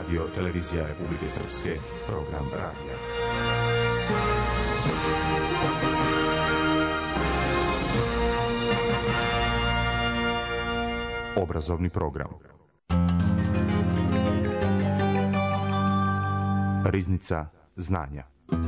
Radio Televizija Republike Srpske, program radija. Obrazovni program. Riznica znanja.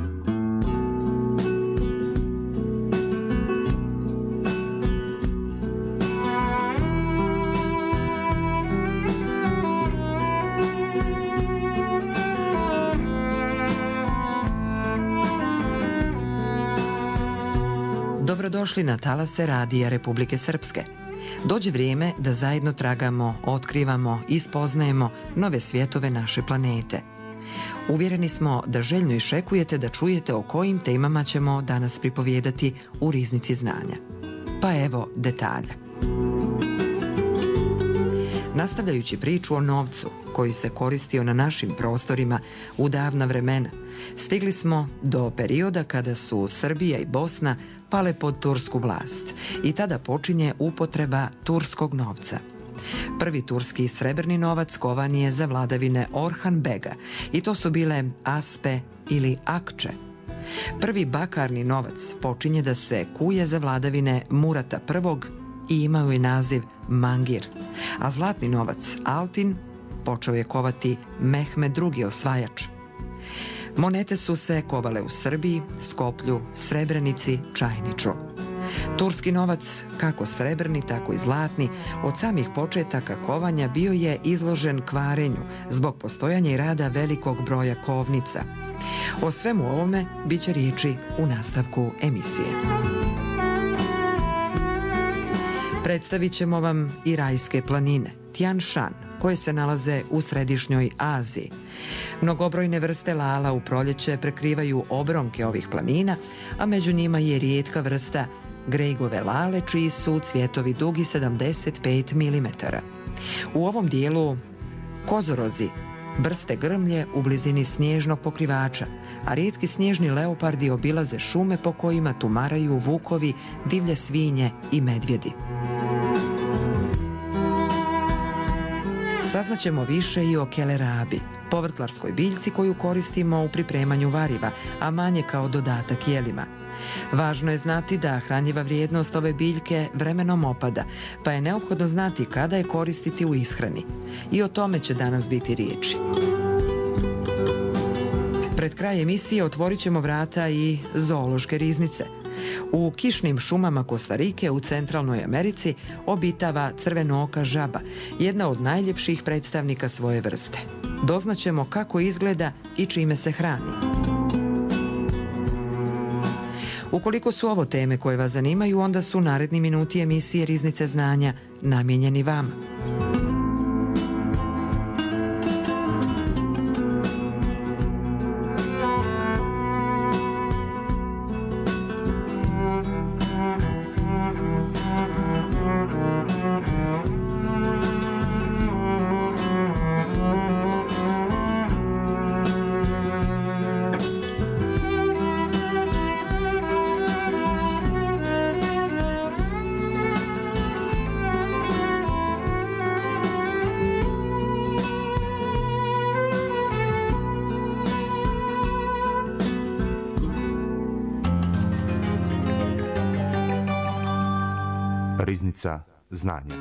Dobrodošli na talase Radija Republike Srpske. Dođe vrijeme da zajedno tragamo, otkrivamo i spoznajemo nove svjetove naše planete. Uvjereni smo da željno iščekujete da čujete o kojim temama ćemo danas pripovijedati u Riznici znanja. Pa evo detalja. Nastavljajući priču o novcu koji se koristio na našim prostorima u davna vremena, stigli smo do perioda kada su Srbija i Bosna pale pod tursku vlast i tada počinje upotreba turskog novca. Prvi turski srebrni novac kovan je za vladavine Orhan Bega i to su bile aspe ili akče. Prvi bakarni novac počinje da se kuje za vladavine Murata I i imao je naziv mangir, a zlatni novac altin počeo je kovati Mehmed II osvajač. Monete su se kovale u Srbiji, Skoplju, Srebrenici, Čajniču. Turski novac, kako srebrni, tako i zlatni, od samih početaka kovanja bio je izložen kvarenju zbog postojanja i rada velikog broja kovnica. O svemu ovome bit će riječi u nastavku emisije. Predstavit ćemo vam i rajske planine, Tian Shan, koje se nalaze u središnjoj Aziji. Mnogobrojne vrste lala u proljeće prekrivaju obronke ovih planina, a među njima je rijetka vrsta grejgove lale, čiji su cvjetovi dugi 75 mm. U ovom dijelu kozorozi brste grmlje u blizini snježnog pokrivača, a rijetki snježni leopardi obilaze šume po kojima tumaraju vukovi, divlje svinje i medvjedi. Saznaćemo više i o kelerabi, povrtlarskoj biljci koju koristimo u pripremanju variva, a manje kao dodatak jelima. Važno je znati da hranjiva vrijednost ove biljke vremenom opada, pa je neophodno znati kada je koristiti u ishrani. I o tome će danas biti riječi. Pred kraj emisije otvorit ćemo vrata i zoološke riznice. U kišnim šumama Kostarike u Centralnoj Americi obitava crvenooka žaba, jedna od najljepših predstavnika svoje vrste. Doznaćemo kako izgleda i čime se hrani. Ukoliko su ovo teme koje vas zanimaju, onda su naredni minuti emisije Riznice znanja namijenjeni vama. Riznica znanja.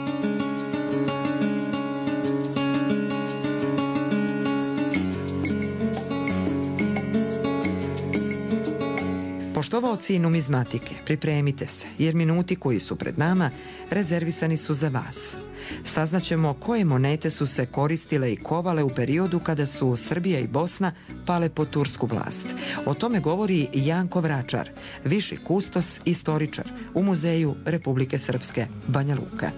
Poštovaoci numizmatike, pripremite se, jer minuti koji su pred nama rezervisani su za vas. Saznaćemo koje monete su se koristile i kovale u periodu kada su Srbija i Bosna pale pod tursku vlast. O tome govori Janko Vračar, viši kustos istoričar u Muzeju Republike Srpske, Banja Luka.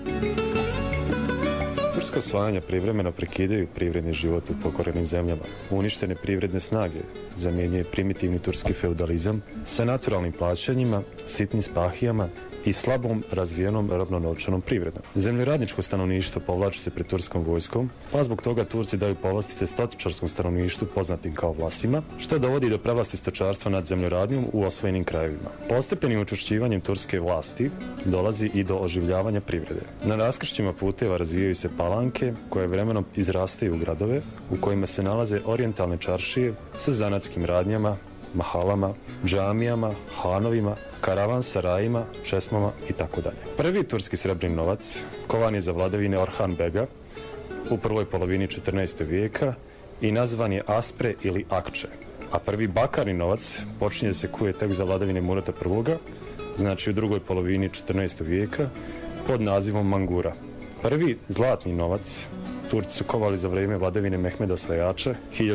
Turska osvajanja privremeno prekidaju privredni život u pokorenim zemljama. Uništene privredne snage zamjenjuje primitivni turski feudalizam sa naturalnim plaćanjima, sitnim spahijama i slabom razvijenom robno-novčanom privredom. Zemljoradničko stanovništvo povlači se pred turskom vojskom, pa zbog toga Turci daju povlastice stočarskom stanovništvu poznatim kao Vlasima, što dovodi do prevlasti stočarstva nad zemljoradnjom u osvojenim krajevima. Postepenim učvršćivanjem turske vlasti dolazi i do oživljavanja privrede. Na raskršćima puteva razvijaju se palanke koje vremenom izrastaju u gradove u kojima se nalaze orijentalne čaršije sa zanatskim radnjama, mahalama, džamijama, hanovima, karavan sarajima, česmama itd. Prvi turski srebrni novac kovan je za vladavine Orhan Bega u prvoj polovini 14. vijeka i nazvan je aspre ili akče. A prvi bakarni novac počinje se kuje tek za vladavine Murata I, znači u drugoj polovini 14. vijeka, pod nazivom mangura. Prvi zlatni novac Turci su kovali za vrijeme vladavine Mehmeda Osvajača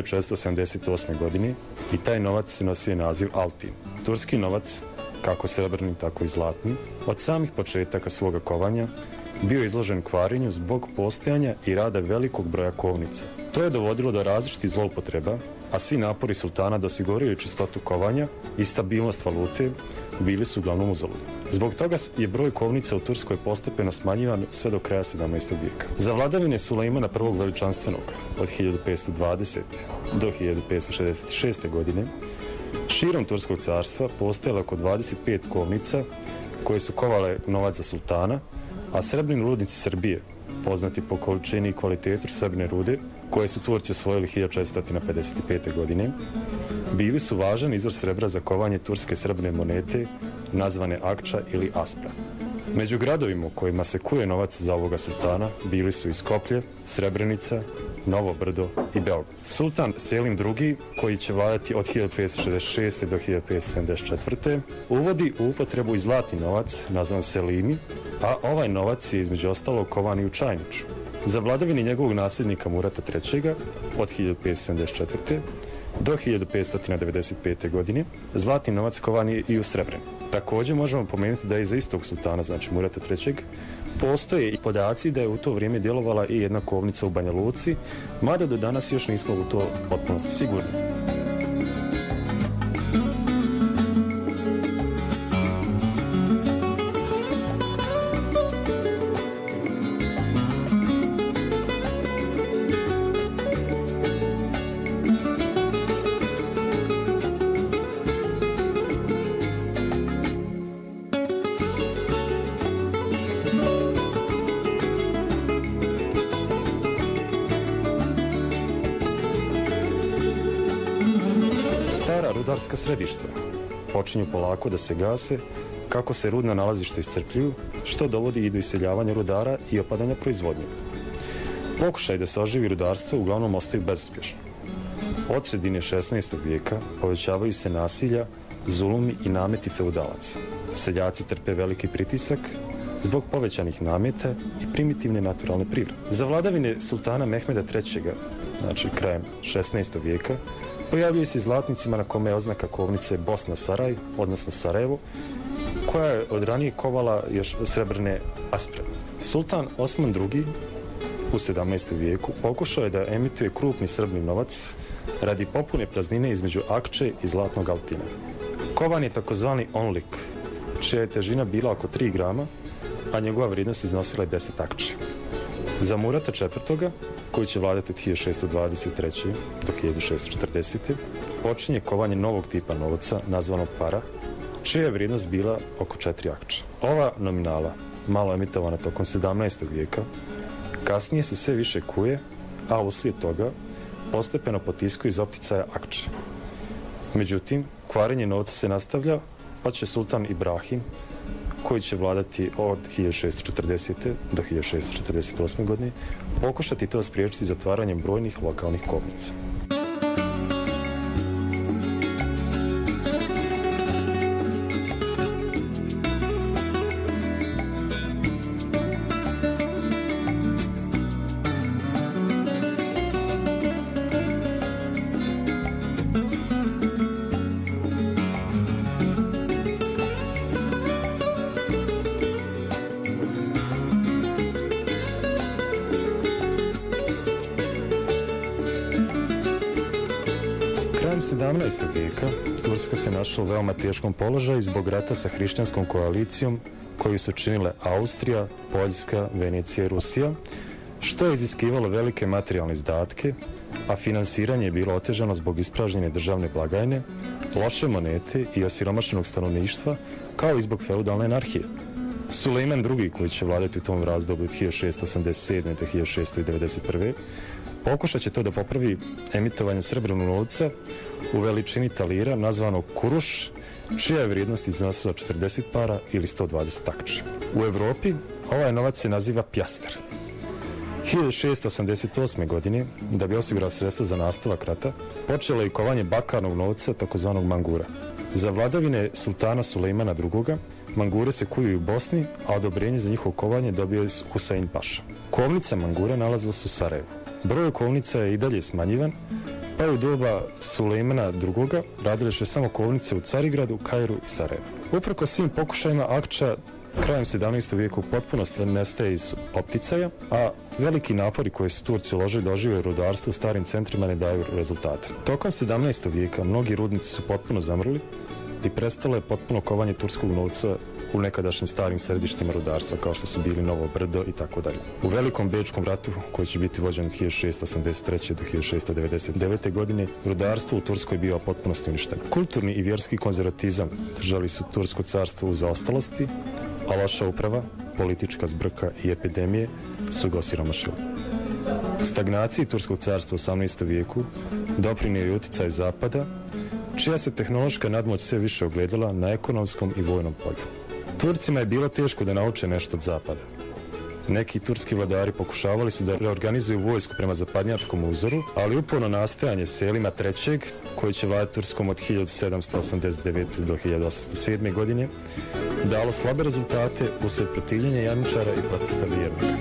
1478. godine i taj novac se nosio naziv alti. Turski novac, kako srebrni, tako i zlatni, od samih početaka svoga kovanja bio je izložen kvarenju zbog postojanja i rada velikog broja kovnica. To je dovodilo do različitih zloupotreba, a svi napori sultana da osiguraju čistotu kovanja i stabilnost valute bili su uglavnom uzaludni. Zbog toga je broj kovnica u Turskoj postepeno smanjivan sve do kraja 17. vijeka. Za vladavine Sulejmana I veličanstvenog od 1520. do 1566. godine širom Turskog carstva postojalo oko 25 kovnica koje su kovale novac za sultana, a srebrni rudnici Srbije, poznati po količini i kvalitetu srebrne rude, koje su Turci osvojili 1455. godine, bili su važan izvor srebra za kovanje turske srebrne monete, nazvane akča ili aspra. Među gradovima u kojima se kuje novac za ovoga sultana bili su i Skoplje, Srebrenica, Novo Brdo i Beograd. Sultan Selim II, koji će vladati od 1566. do 1574. uvodi u upotrebu i zlatni novac, nazvan Selimi, a ovaj novac je između ostalog kovan i u Čajniču. Za vladavine njegovog nasljednika Murata III. Od 1574. do 1595. godine zlatni novac kovan je i u srebreni. Također možemo pomenuti da je za istog sultana, znači Murata III, postoje i podaci da je u to vrijeme djelovala i jedna kovnica u Banja Luci, mada do danas još nismo u to potpunosti sigurni. Rudarska središta počinju polako da se gase kako se rudna nalazišta iscrpljuju, što dovodi i do iseljavanja rudara i opadanja proizvodnje. Pokušaj da se oživi rudarstvo uglavnom ostaju bezuspješno. Od sredine 16. vijeka povećavaju se nasilja, zulumi i nameti feudalaca. Seljaci trpe veliki pritisak zbog povećanih nameta i primitivne naturalne prirode. Za vladavine sultana Mehmeda III, znači krajem 16. vijeka, pojavljuje se zlatnicima na kome je oznaka kovnice Bosna Saraj, odnosno Sarajevo, koja je od ranije kovala još srebrne aspre. Sultan Osman II u 17. vijeku pokušao je da emituje krupni srebrni novac radi popune praznine između akče i zlatnog altina. Kovan je takozvani onlik, čija je težina bila oko 3 grama, a njegova vrijednost iznosila je 10 akče. Za Murata IV, koji će vladati od 1623. do 1640. počinje kovanje novog tipa novca, nazvanog para, čija je vrijednost bila oko 4 akče. Ova nominala, malo emitovana tokom 17. vijeka, kasnije se sve više kuje, a uslijed toga postepeno potiskuje iz opticaja akče. Međutim, kvarenje novca se nastavlja, pa će sultan Ibrahim, koji će vladati od 1640. do 1648. godine, pokušati to spriječiti zatvaranjem brojnih lokalnih kovnica. Krajem 17. vijeka Turska se našla u veoma teškom položaju zbog rata sa hrišćanskom koalicijom koju su činile Austrija, Poljska, Venecija i Rusija, što je iziskivalo velike materijalne izdatke, a finansiranje je bilo otežano zbog ispražnjene državne blagajne, loše monete i osiromašenog stanovništva, kao i zbog feudalne anarhije. Sulejman II, koji će vladati u tom razdoblju od 1687. do 1691. pokušat će to da popravi emitovanje srebrnog novca u veličini talira nazvanog kuruš, čija je vrijednost iznosila 40 para ili 120 takči. U Evropi ovaj novac se naziva pjaster. 1688. godine, da bi osigurao sredstva za nastavak rata, počelo je i kovanje bakarnog novca, takozvanog mangura. Za vladavine sultana Sulejmana II. Mangure se kuju u Bosni, a odobrenje za njihovo kovanje dobio je Husein Paša. Kovnica mangura nalazila se u Sarajevu. Broj kovnica je i dalje smanjivan, pa je u doba Sulejmana II. Radile su samo kovnice u Carigradu, Kairu i Sarajevu. Uprkos svim pokušajima, Akča krajem 17. vijeka u potpunosti nestaje iz opticaja, a veliki napori koje su Turci uložili da ožive rudarstvo u starim centrima ne daju rezultate. Tokom 17. vijeka mnogi rudnici su potpuno zamrli i prestalo je potpuno kovanje turskog novca u nekadašnjim starim središtima rudarstva, kao što su bili Novo Brdo i tako dalje. U Velikom Bečkom ratu, koji će biti vođen od 1683. do 1699. godine, rudarstvo u Turskoj bio potpunosti uništeno. Kulturni i vjerski konzervatizam držali su Tursko carstvo u zaostalosti, a loša uprava, politička zbrka i epidemije su ga osiromašili. Stagnaciji Turskog carstva u 18. vijeku doprinio je uticaj Zapada, čija se tehnološka nadmoć sve više ogledala na ekonomskom i vojnom polju. Turcima je bilo teško da nauče nešto od Zapada. Neki turski vladari pokušavali su da reorganizuju vojsku prema zapadnjačkom uzoru, ali uporno nastojanje Selima III, koji će vladati Turskom od 1789. do 1807. godine, dalo slabe rezultate usled protivljenja janjičara i protesta vjernika.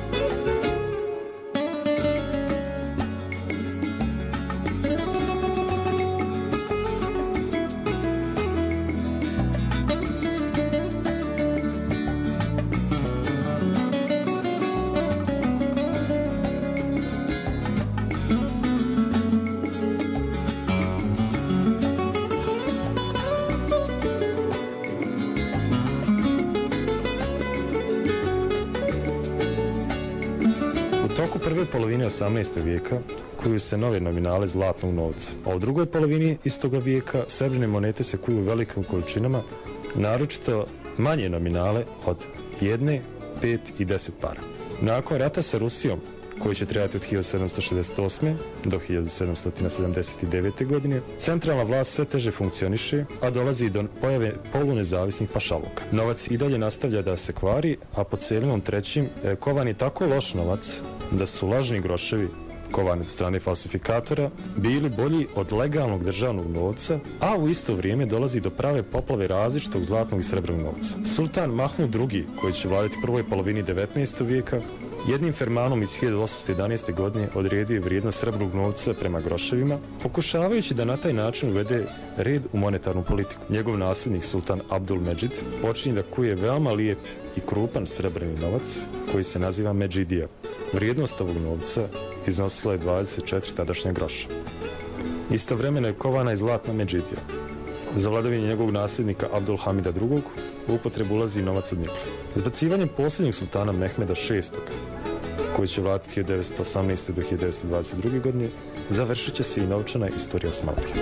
Prve polovine 18. vijeka kuju se nove nominale zlatnog novca, a u drugoj polovini istoga vijeka srebrne monete se kuju u velikim količinama, naročito manje nominale od 1, 5 i 10 para. Nakon rata sa Rusijom, koji će trajati od 1768. do 1779. godine, centralna vlast sve teže funkcioniše, a dolazi do pojave polunezavisnih pašaluka. Novac i dalje nastavlja da se kvari, a pod Selimom III. Kovan je tako loš novac da su lažni groševi, kovani od strane falsifikatora, bili bolji od legalnog državnog novca, a u isto vrijeme dolazi do prave poplave različitog zlatnog i srebrnog novca. Sultan Mahmud II, koji će vladati prvoj polovini 19. vijeka, jednim fermanom iz 1811. godine odredio je vrijednost srebrnog novca prema groševima, pokušavajući da na taj način uvede red u monetarnu politiku. Njegov nasljednik Sultan Abdul Medžid počinje da kuje veoma lijep i krupan srebrni novac koji se naziva Medžidija. Vrijednost ovog novca iznosila je 24 tadašnja groša. Istovremeno je kovana i zlatna Medžidija. Za vladavine njegovog nasljednika Abdul Hamida II. U upotrebu ulazi novac od nikla. Zbacivanjem posljednjeg sultana Mehmeda VI, koji će vladati 1918. do 1922. godine, završit će se i novčana istorija Osmanlije.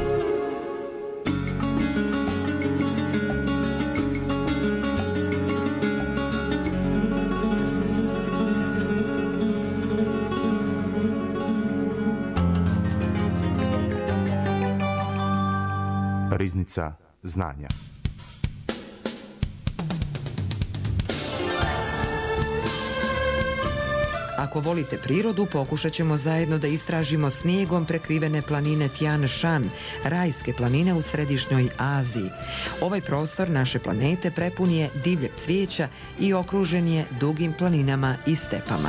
Riznica znanja. Ako volite prirodu, pokušat ćemo zajedno da istražimo snijegom prekrivene planine Tian Shan, rajske planine u središnjoj Aziji. Ovaj prostor naše planete prepun je divljeg cvijeća i okružen je dugim planinama i stepama.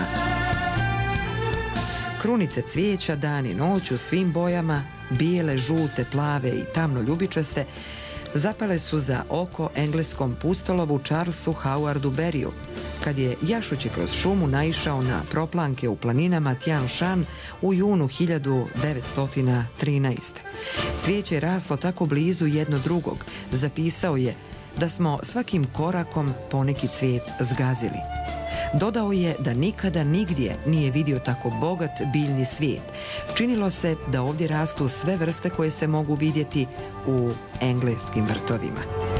Krunice cvijeća dan i noć u svim bojama, bijele, žute, plave i tamno ljubičaste, zapale su za oko engleskom pustolovu Charlesu Howardu Berryu, kad je jašući kroz šumu naišao na proplanke u planinama Tian Shan u junu 1913. Cvijeće je raslo tako blizu jedno drugog, zapisao je: da smo svakim korakom poneki cvijet zgazili. Dodao je da nikada nigdje nije vidio tako bogat biljni svijet. Činilo se da ovdje rastu sve vrste koje se mogu vidjeti u engleskim vrtovima.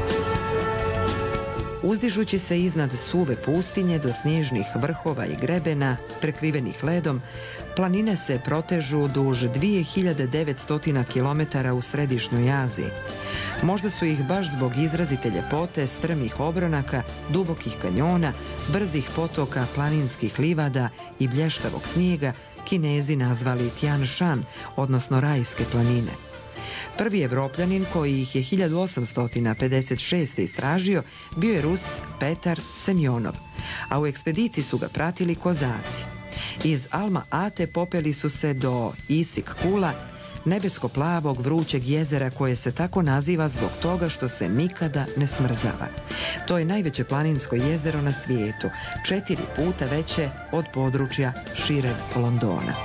Uzdižući se iznad suve pustinje do snježnih vrhova i grebena, prekrivenih ledom, planine se protežu duž 2900 km u središnjoj Aziji. Možda su ih baš zbog izrazite ljepote, strmih obronaka, dubokih kanjona, brzih potoka, planinskih livada i blještavog snijega Kinezi nazvali Tian Shan, odnosno rajske planine. Prvi Evropljanin koji ih je 1856. istražio bio je Rus Petar Semjonov, a u ekspediciji su ga pratili kozaci. Iz Alma Ate popeli su se do Isik Kula, nebesko-plavog vrućeg jezera koje se tako naziva zbog toga što se nikada ne smrzava. To je najveće planinsko jezero na svijetu, 4 puta veće od područja šireg Londona.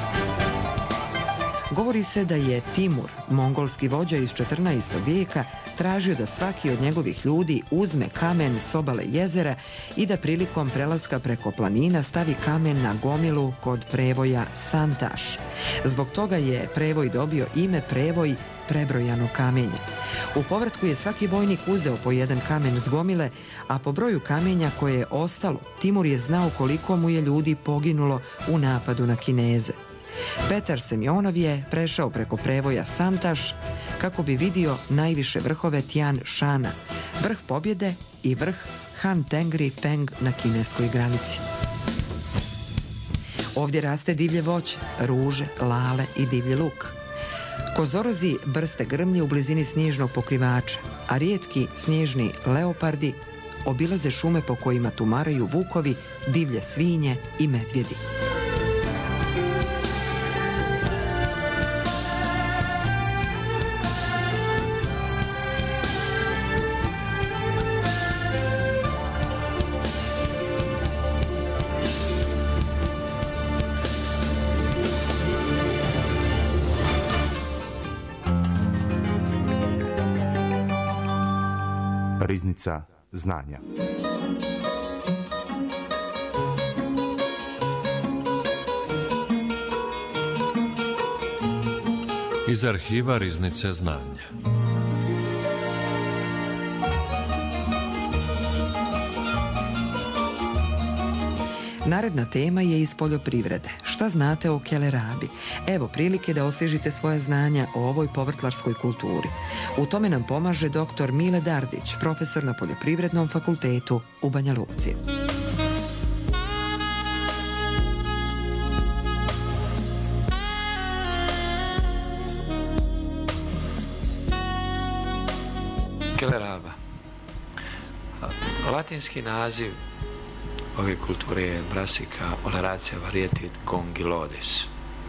Govori se da je Timur, mongolski vođa iz 14. vijeka, tražio da svaki od njegovih ljudi uzme kamen s obale jezera i da prilikom prelaska preko planina stavi kamen na gomilu kod prevoja Santaš. Zbog toga je prevoj dobio ime prevoj prebrojano kamenje. U povratku je svaki vojnik uzeo po jedan kamen s gomile, a po broju kamenja koje je ostalo, Timur je znao koliko mu je ljudi poginulo u napadu na Kineze. Petar Semjonov je prešao preko prevoja Santaš kako bi vidio najviše vrhove Tian Shana, vrh pobjede i vrh Han Tengri Feng na kineskoj granici. Ovdje raste divlje voće, ruže, lale i divlji luk. Kozorozi brste grmlje u blizini snježnog pokrivača, a rijetki snježni leopardi obilaze šume po kojima tumaraju vukovi, divlje svinje i medvjedi. Riznica znanja. Iz arhiva Riznice znanja. Naredna tema je iz poljoprivrede. Šta znate o kelerabi? Evo prilike da osvježite svoje znanja o ovoj povrtlarskoj kulturi. U tome nam pomaže dr. Mile Dardić, profesor na Poljoprivrednom fakultetu u Banja Luci. Keleraba. Latinski naziv ove kulture je Brassica oleracea varietat gongylodes.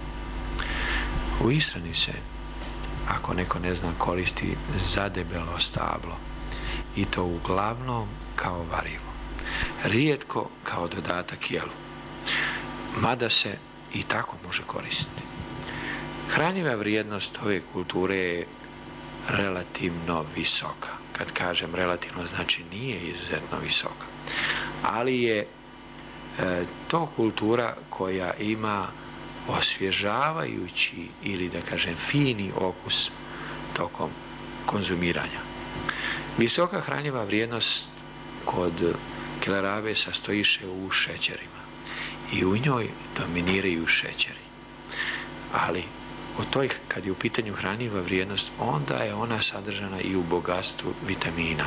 U ishrani se, ako neko ne zna, koristi za debelo stablo i to uglavnom kao varivo, rijetko kao dodatak jelu, mada se i tako može koristiti. Hranjiva vrijednost ove kulture je relativno visoka. Kad kažem relativno, znači nije izuzetno visoka, ali je to kultura koja ima osvježavajući ili da kažem fini okus tokom konzumiranja. Visoka hranjiva vrijednost kod kelerabe sastojiše u šećerima i u njoj dominiraju šećeri. Ali kad je u pitanju hranjiva vrijednost, onda je ona sadržana i u bogatstvu vitamina.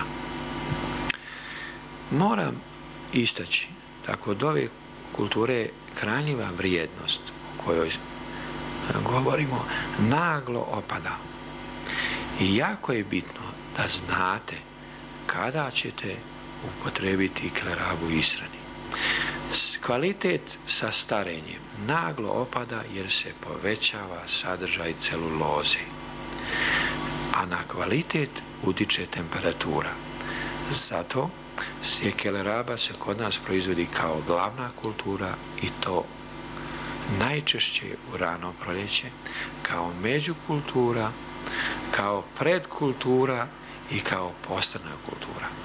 Moram istaći da kod ove kulture hranjiva vrijednost o kojoj govorimo naglo opada. I jako je bitno da znate kada ćete upotrebiti kelerabu u ishrani. Kvalitet sa starenjem naglo opada jer se povećava sadržaj celuloze, a na kvalitet utiče temperatura. Zato se keleraba se kod nas proizvodi kao glavna kultura i to najčešće u rano proljeće, kao međukultura, kao predkultura i kao postrna kultura.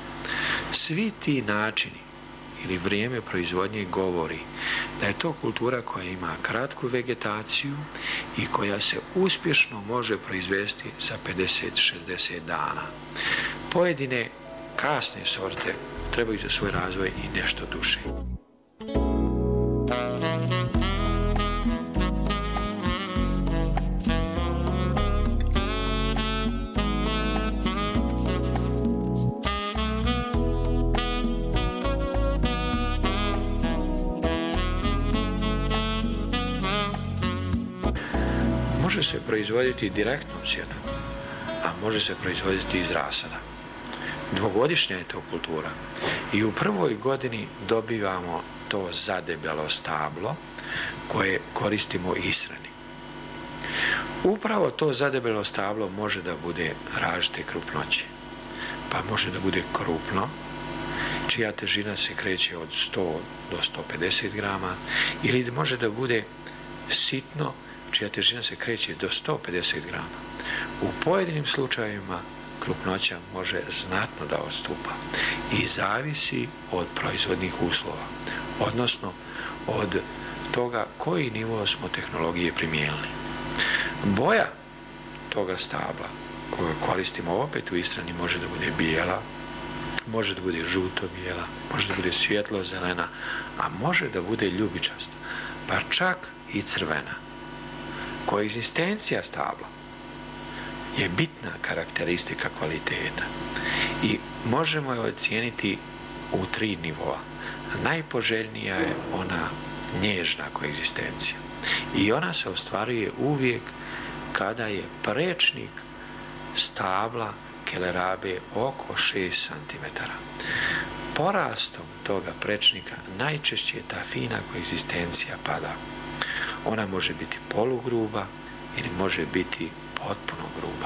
svi ti načini ili vrijeme proizvodnje govori da je to kultura koja ima kratku vegetaciju i koja se uspješno može proizvesti za 50-60 dana. Pojedine kasne sorte trebaju za svoj razvoj i nešto duže. Može se proizvoditi direktnom sjetvom, a može se proizvoditi iz rasada. Dvogodišnja je to kultura i u prvoj godini dobivamo to zadebelo stablo koje koristimo ishrani. Upravo to zadebelo stablo može da bude različite krupnoće, pa može da bude krupno, čija težina se kreće od 100 do 150 grama, ili može da bude sitno, čija težina se kreće do 150 grama. U pojedinim slučajevima krupnoća može znatno da odstupa i zavisi od proizvodnih uslova, odnosno od toga koji nivo smo tehnologije primijenili. Boja toga stabla koga koristimo opet u ishrani može da bude bijela, može da bude žuto bijela, može da bude svjetlo zelena, a može da bude ljubičasta, pa čak i crvena. Koegzistencija stabla je bitna karakteristika kvaliteta i možemo je ocijeniti u 3 nivoa. Najpoželjnija je ona nježna koegzistencija i ona se ostvaruje uvijek kada je prečnik stabla kelerabe oko 6 cm. Porastom toga prečnika najčešće ta fina koegzistencija pada. Ona može biti polugruba ili može biti potpuno gruba.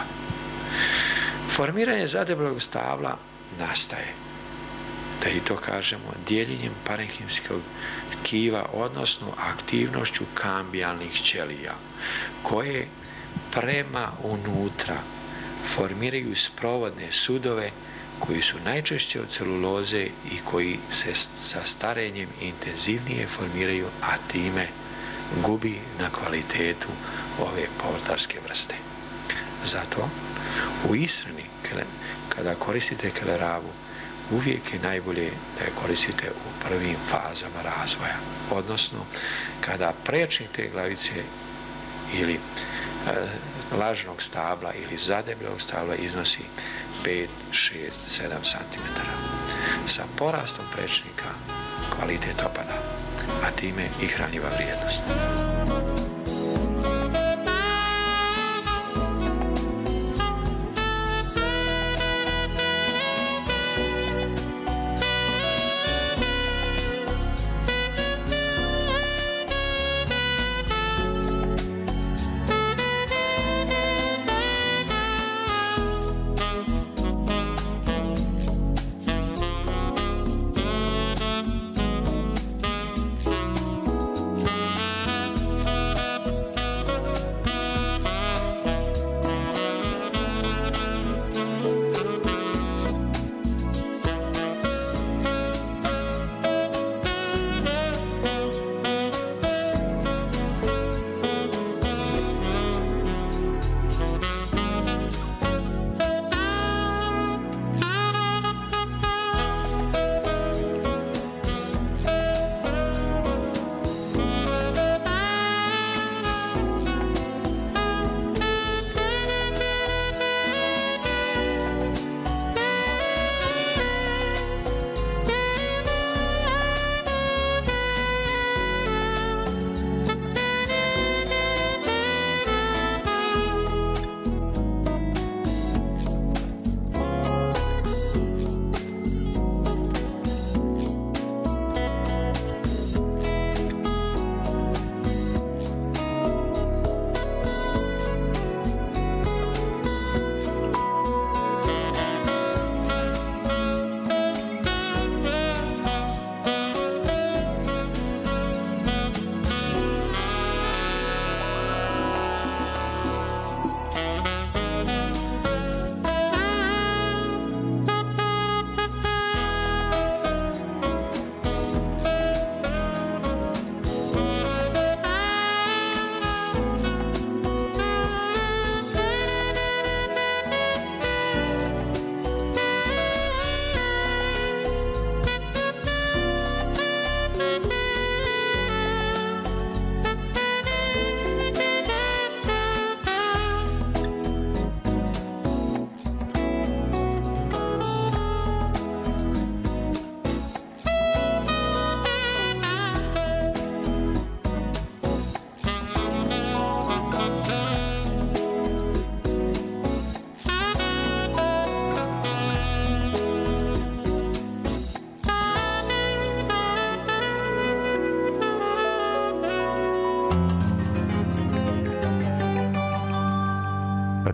Formiranje zadebelog stabla nastaje, da i to kažemo, dijeljenjem parenhimskog tkiva, odnosno aktivnošću kambijalnih ćelija, koje prema unutra formiraju sprovodne sudove koji su najčešće od celuloze i koji se sa starenjem intenzivnije formiraju, a time gubi na kvalitetu ove povrtarske vrste. Zato u ishrani, kada koristite kelerabu, uvijek je najbolje da je koristite u prvim fazama razvoja, odnosno kada prečnik te glavice ili lažnog stabla ili zadebelog stabla iznosi 5, 6, 7 cm. Sa porastom prečnika kvalitet opada, a time i hranjiva vrijednost.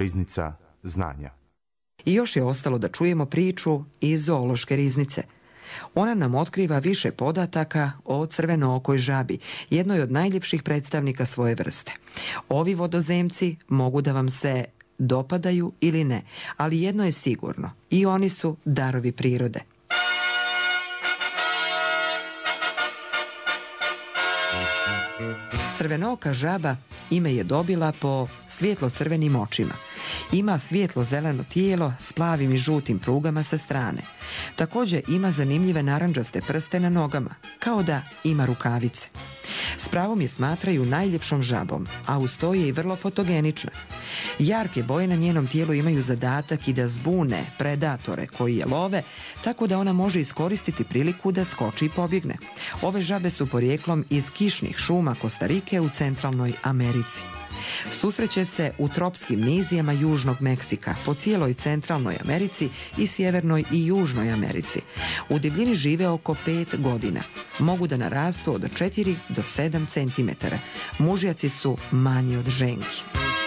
Riznica znanja. I još je ostalo da čujemo priču iz zoološke riznice. Ona nam otkriva više podataka o crvenookoj žabi, jednoj od najljepših predstavnika svoje vrste. Ovi vodozemci mogu da vam se dopadaju ili ne, ali jedno je sigurno, i oni su darovi prirode. Crvenooka žaba ime je dobila po svjetlo-crvenim očima. Ima svjetlo-zeleno tijelo s plavim i žutim prugama sa strane. Također ima zanimljive narandžaste prste na nogama, kao da ima rukavice. S pravom je smatraju najljepšom žabom, a uz to je i vrlo fotogenična. Jarke boje na njenom tijelu imaju zadatak i da zbune predatore koji je love, tako da ona može iskoristiti priliku da skoči i pobjegne. Ove žabe su porijeklom iz kišnih šuma Kostarike u centralnoj Americi. Susreće se u tropskim nizijama Južnog Meksika, po cijeloj centralnoj Americi i sjevernoj i južnoj Americi. U divljini žive oko 5 godina. Mogu da narastu od 4 do 7 cm. Mužjaci su manji od ženki.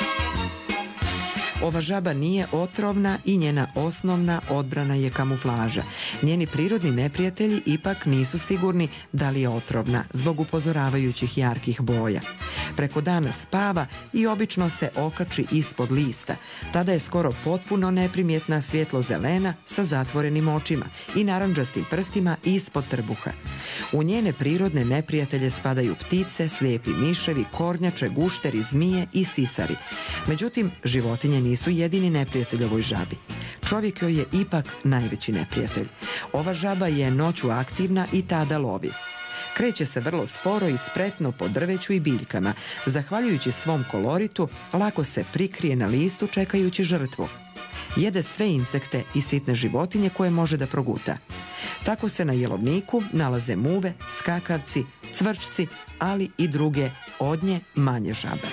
Ova žaba nije otrovna i njena osnovna odbrana je kamuflaža. Njeni prirodni neprijatelji ipak nisu sigurni da li je otrovna zbog upozoravajućih jarkih boja. Preko dana spava i obično se okači ispod lista. Tada je skoro potpuno neprimjetna svjetlo-zelena sa zatvorenim očima i narandžastim prstima ispod trbuha. U njene prirodne neprijatelje spadaju ptice, slijepi miševi, kornjače, gušteri, zmije i sisari. Međutim, životinje nisu jedini neprijatelj ovoj žabi. Čovjek joj je ipak najveći neprijatelj. Ova žaba je noću aktivna i tada lovi. Kreće se vrlo sporo i spretno po drveću i biljkama. Zahvaljujući svom koloritu, lako se prikrije na listu čekajući žrtvu. Jede sve insekte i sitne životinje koje može da proguta. Tako se na jelovniku nalaze muve, skakavci, cvrčci, ali i druge od nje manje žabe.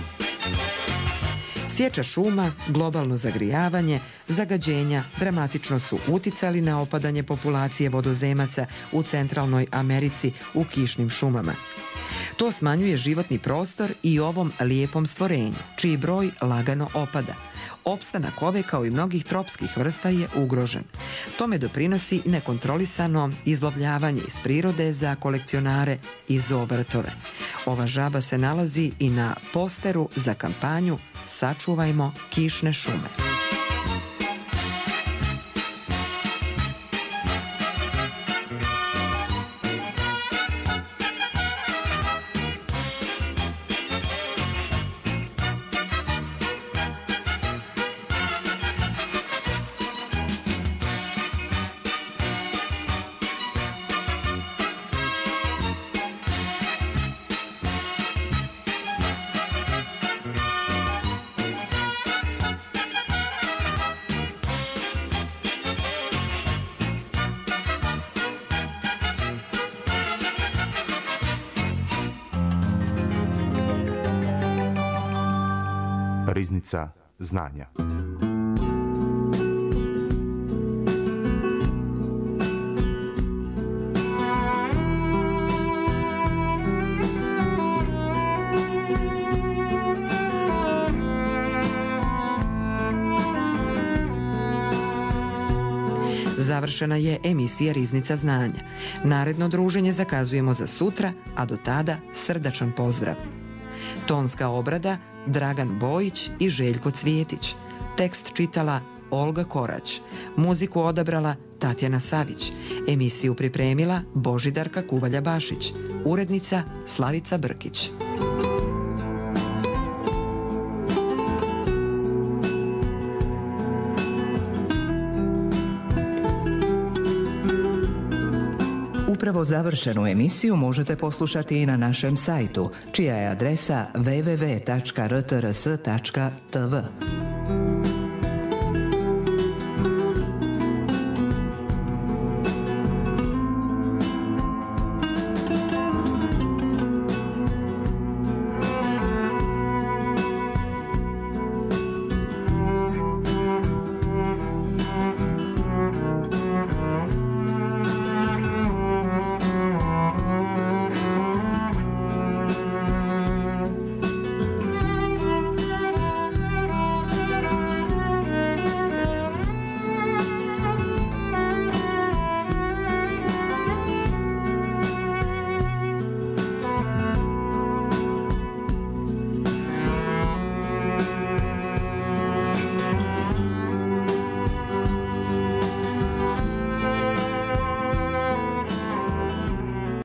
Sječa šuma, globalno zagrijavanje, zagađenja dramatično su uticali na opadanje populacije vodozemaca u centralnoj Americi u kišnim šumama. To smanjuje životni prostor i ovom lijepom stvorenju, čiji broj lagano opada. Opstanak ove kao i mnogih tropskih vrsta je ugrožen. Tome doprinosi nekontrolisano izlovljavanje iz prirode za kolekcionare i zoovrtove. Ova žaba se nalazi i na posteru za kampanju Sačuvajmo kišne šume. Riznica znanja. Završena je emisija Riznica znanja. Naredno druženje zakazujemo za sutra, a do tada srdačan pozdrav. Tonska obrada Dragan Bojić i Željko Cvijetić. Tekst čitala Olga Korać. Muziku odabrala Tatjana Savić. Emisiju pripremila Božidarka Kuvalja-Bašić. Urednica Slavica Brkić. Upravo završenu emisiju možete poslušati i na našem sajtu, čija je adresa www.rtrs.tv.